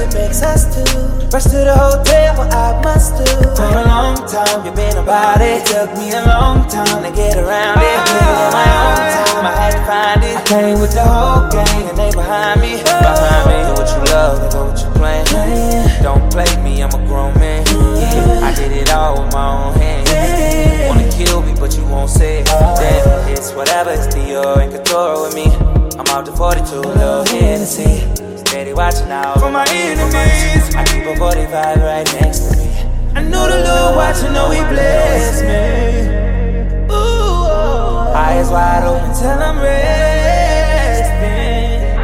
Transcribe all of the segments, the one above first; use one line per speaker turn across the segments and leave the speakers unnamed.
it makes us two. Rush to the hotel, what I must do. For a long time, you've been about it. Took me a long time to get around it. In my own time, I had to find it. I came with the whole gang and they behind me. Behind me, do what you love, they go what you playing. Don't play me, I'm a grown man. I did it all with my own hands. Wanna kill me, but you won't say it. Damn, it's whatever, it's Dior and Couture with me. I'm out to 42, little Hennessy. Steady watching out for my enemies. I keep a 45 right next to me. I know the Lord watching, know He bless me. Ooh, eyes wide open till I'm resting.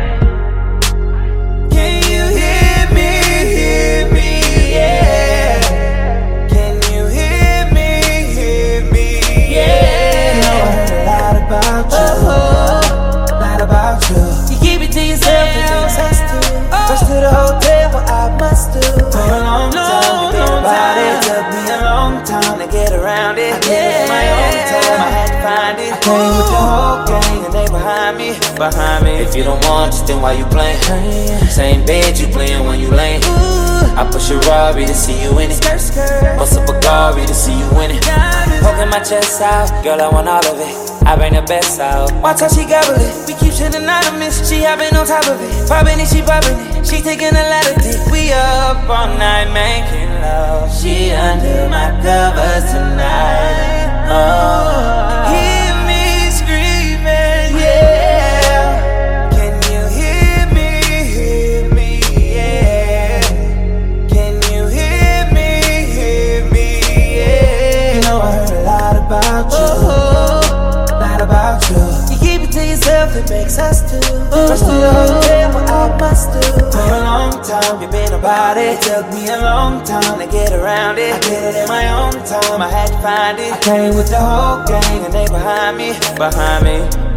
Can you hear me? Hear me, yeah. Can you hear me? Hear me, yeah. You know I heard a lot about you. A lot about you. You keep it to yourself, it makes us two. Rush to the hotel, what I must do. For a long time, you've been about it. Took me a long time to get around it. I did it in my own time, I had to find it. I came with the whole gang and they behind me. Behind me. If you don't want it, then why you playing? Same bed you playing when you laying. I push a Rari to see you in it. Bust up a Gari to see you in it. Poking my chest out, girl, I want all of it. I bring the best out. Watch how she gobble it. We keep shit anonymous. She hopping on top of it. Popping it, she popping it. She taking a lot of dick. We up all night making love. She under my covers tonight. Oh, hear me screaming, yeah. Can you hear me? Hear me, yeah. Can you hear me? Hear me, yeah. You know I heard a lot about you. About you. You keep it to yourself, it makes us two. Rush to the hotel, what I must do. For a long time, you've been about it. Took me a long time to get around it. I did it in my own time, I had to find it. I came with the whole gang and they behind me. Behind me.